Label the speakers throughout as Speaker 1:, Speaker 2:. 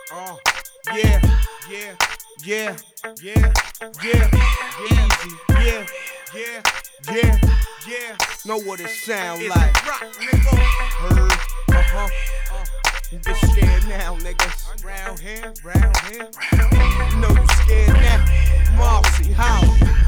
Speaker 1: Yeah, yeah, yeah, yeah, yeah, easy, yeah. Know what it sound like? Rock, nigga. Heard, You get scared now, niggas. Round here, You know you scared now. Marcy, how?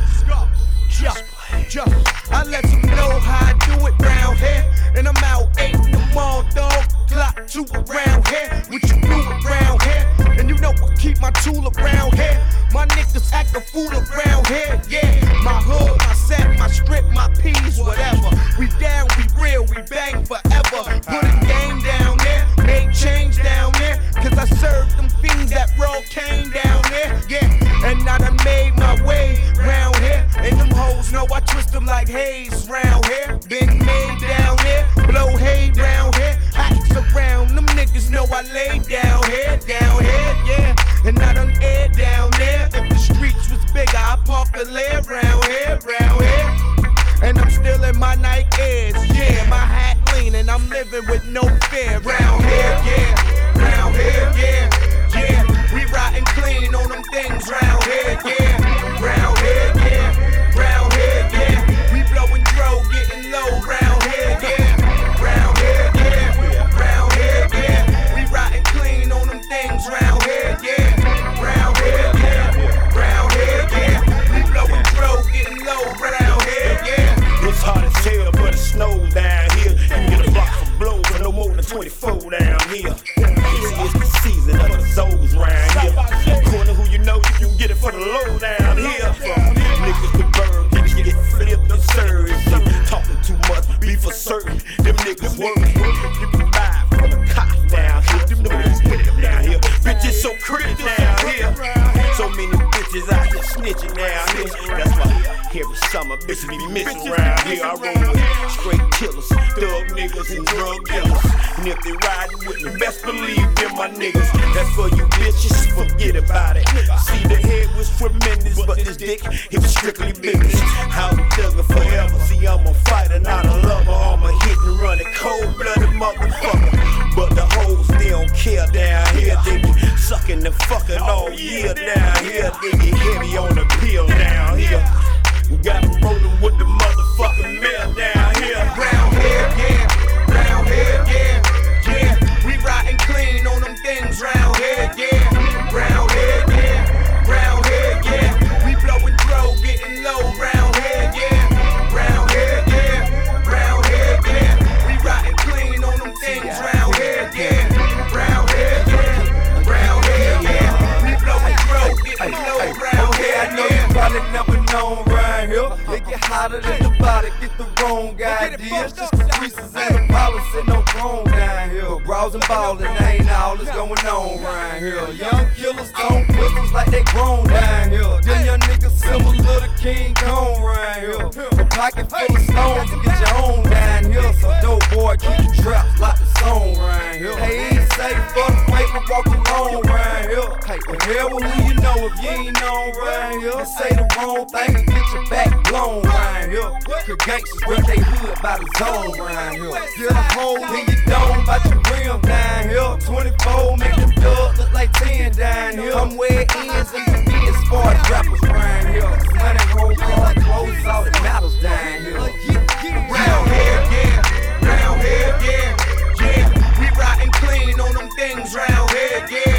Speaker 1: Just, I let you know how I do it round here. And I'm out 8 in the mall, dog. Clock 2 around here. What you do around here? And you know I keep my tool around here. My niggas act a fool around here, yeah. My hood, my set, my strip, my peas, whatever. We down, we real, we bang forever. Put a game down there, made change down there. Cause I served them fiends that roll cane down there, yeah. And I done made my way round here. And them hoes know I twist them like haze round here. Been made down there, blow hay round here. Hats around, them niggas know I lay down here, yeah. And I done air down there. If the streets was bigger, I'd park a lair round here. And I'm still in my Nike Airs, yeah. My hat lean and I'm living with no fear. Round here, yeah. We riding clean on them things round here, yeah. Round here, yeah. We blowing dro, getting low round here, yeah. Round here, yeah. We riding clean on them things round here, yeah. Round here, yeah. We blowing dro, getting low round here, yeah.
Speaker 2: It's hard as hell, but it snows down here. You can get a block for blow for no more than 24 down here. It's the season of the souls round here. According to who you know, you can get it for the low down here. Niggas with bird, niggas get flipped absurd. Talking too much, be for certain. Them niggas work. You can buy from the cops down here. Them niggas with them down here. Bitches so pretty down here. So many bitches out here snitching down here. That's why every summer bitches be missing around here. I roll with straight killers, thug niggas and drug dealers. And if they riding with me, best believe them my niggas. That's for you bitches, forget about it. See, the head was tremendous, but this dick, it was strictly business. I'll be thugging forever. See, I'm a fighter, not a lover. I'm a hit and run it, cold-blooded motherfucker. But the hoes, they don't care down here. They be sucking and fucking all year down here. They be heavy on the pill down here. Got them rolling with the motherfucking mail down here.
Speaker 1: Round here, yeah. We riding clean on them things round here, yeah. Round here, yeah. We blowing dro, getting low round here, yeah. Round here, yeah. We riding clean on them things round here, yeah. Round here, yeah. We blowing dro, getting low round here.
Speaker 3: I know you probably never known round here. They get hotter than the body, get the wrong ideas. Just creases and the policy, no grown down here. But bras and ballin', ain't all that's going on round here. Young killers tone pistols like they grown down here. Them young niggas similar to King Kong round here. A pocket full of stones to get your own down here. So dope boy, keep the traps like the song round here. Hey, ain't safe for the fake to walk alone round here. Hey, the hell with who you know if you ain't known round here. Say the wrong thing and get your back blown round here. Cause gangsters rep they hood by the zone round here. Get a hole in your dome about your rim down here. 24 make them dubs look like 10 down here. I'm where it ends and begins as far as rappers round here. Money roll hard, clothes, all that matters down here.
Speaker 1: Round here, yeah. We riding clean on them things round here, yeah.